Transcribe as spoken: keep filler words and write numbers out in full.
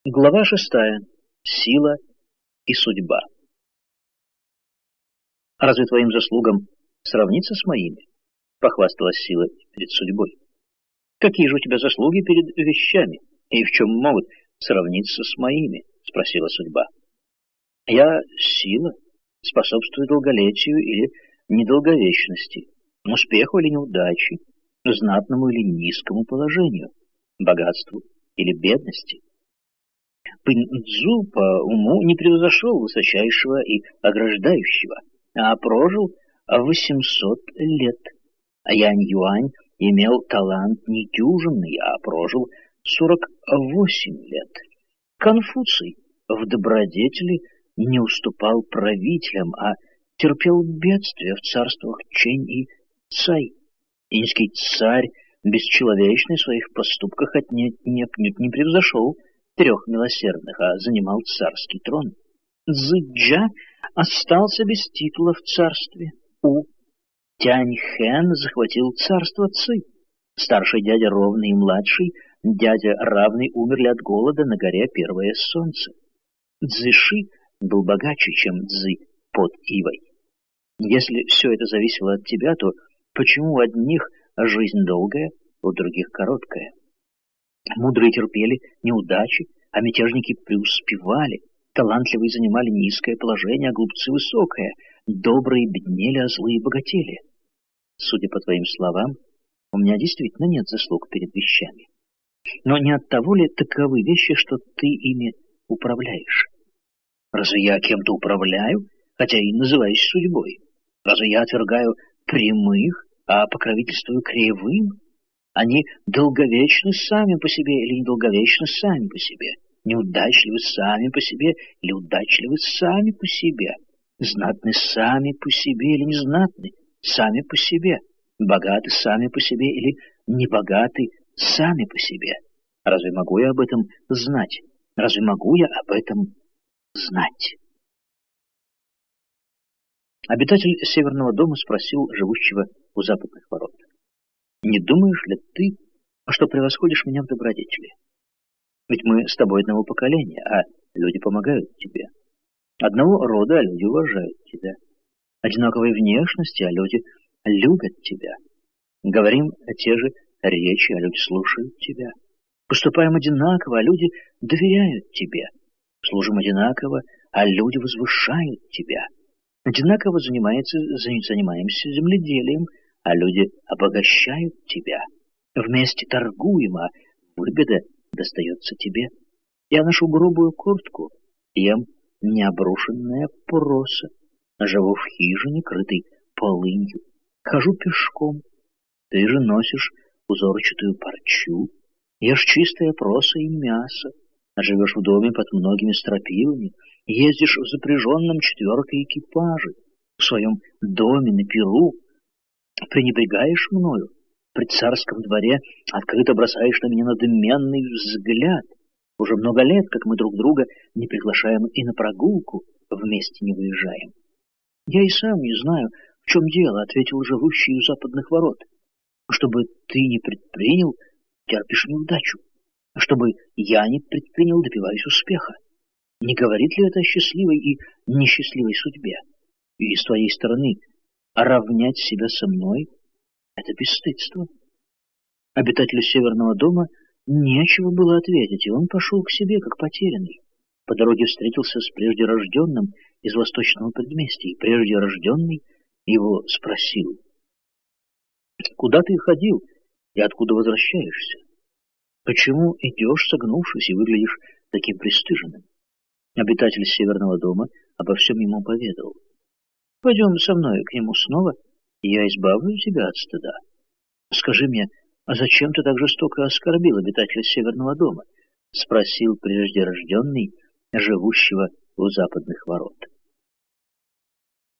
Глава шестая. Сила и судьба. Разве твоим заслугам сравниться с моими? Похвасталась сила перед судьбой. Какие же у тебя заслуги перед вещами, и в чем могут сравниться с моими? Спросила судьба. Я сила, способствую долголетию или недолговечности, успеху или неудаче, знатному или низкому положению, богатству или бедности. Пынь-Цзу по уму не превзошел высочайшего и ограждающего, а прожил восемьсот лет. А Янь-Юань имел талант недюжинный, а прожил сорок восемь лет. Конфуций в добродетели не уступал правителям, а терпел бедствия в царствах Чэнь и Цай. Инский царь, бесчеловечный в своих поступках, отнюдь не, не превзошел трех милосердных, а занимал царский трон. Цзы-Джа остался без титула в царстве У. Тянь-Хэн захватил царство Ци. Старший дядя ровный и младший дядя равный умерли от голода на горе Первое Солнце. Цзыши был богаче, чем Цзы под Ивой. Если все это зависело от тебя, то почему у одних жизнь долгая, у других короткая? Мудрые терпели неудачи, а мятежники преуспевали. Талантливые занимали низкое положение, а глупцы высокое. Добрые беднели, а злые богатели. Судя по твоим словам, у меня действительно нет заслуг перед вещами. Но не от того ли таковы вещи, что ты ими управляешь? Разве я кем-то управляю, хотя и называюсь судьбой? Разве я отвергаю прямых, а покровительствую кривым? Они долговечны сами по себе или недолговечны сами по себе, неудачливы сами по себе или удачливы сами по себе, знатны сами по себе или незнатны сами по себе, богаты сами по себе или небогаты сами по себе. Разве могу я об этом знать? Разве могу я об этом знать? Обитатель Северного дома спросил живущего у западных ворот: «Не думаешь ли ты, что превосходишь меня в добродетели? Ведь мы с тобой одного поколения, а люди помогают тебе. Одного рода, а люди уважают тебя. Одинаковой внешности, а люди любят тебя. Говорим те же речи, а люди слушают тебя. Поступаем одинаково, а люди доверяют тебе. Служим одинаково, а люди возвышают тебя. Одинаково занимается, занимаемся земледелием, а люди обогащают тебя. Вместе торгуем, а выгода достается тебе. Я ношу грубую куртку, ем необрушенное проса, живу в хижине, крытой полынью, хожу пешком. Ты же носишь узорчатую парчу, ешь чистое проса и мясо, живешь в доме под многими стропилами, ездишь в запряженном четверкой экипаже, в своем доме на пиру, пренебрегаешь мною, при царском дворе открыто бросаешь на меня надменный взгляд. Уже много лет, как мы друг друга не приглашаем и на прогулку вместе не выезжаем. Я и сам не знаю, в чем дело, — ответил живущий у западных ворот. Чтобы ты не предпринял, терпишь неудачу. Чтобы я не предпринял, добиваюсь успеха. Не говорит ли это о счастливой и несчастливой судьбе? И с твоей стороны а равнять себя со мной — это бесстыдство. Обитателю Северного дома нечего было ответить, и он пошел к себе, как потерянный. По дороге встретился с преждерожденным из восточного предместья, и преждерожденный его спросил: «Куда ты ходил и откуда возвращаешься? Почему идешь, согнувшись, и выглядишь таким пристыженным?» Обитатель Северного дома обо всем ему поведал. «Пойдем со мной к нему снова, и я избавлю тебя от стыда. Скажи мне, а зачем ты так жестоко оскорбил обитателя Северного дома?» — спросил преждерожденный, живущего у западных ворот.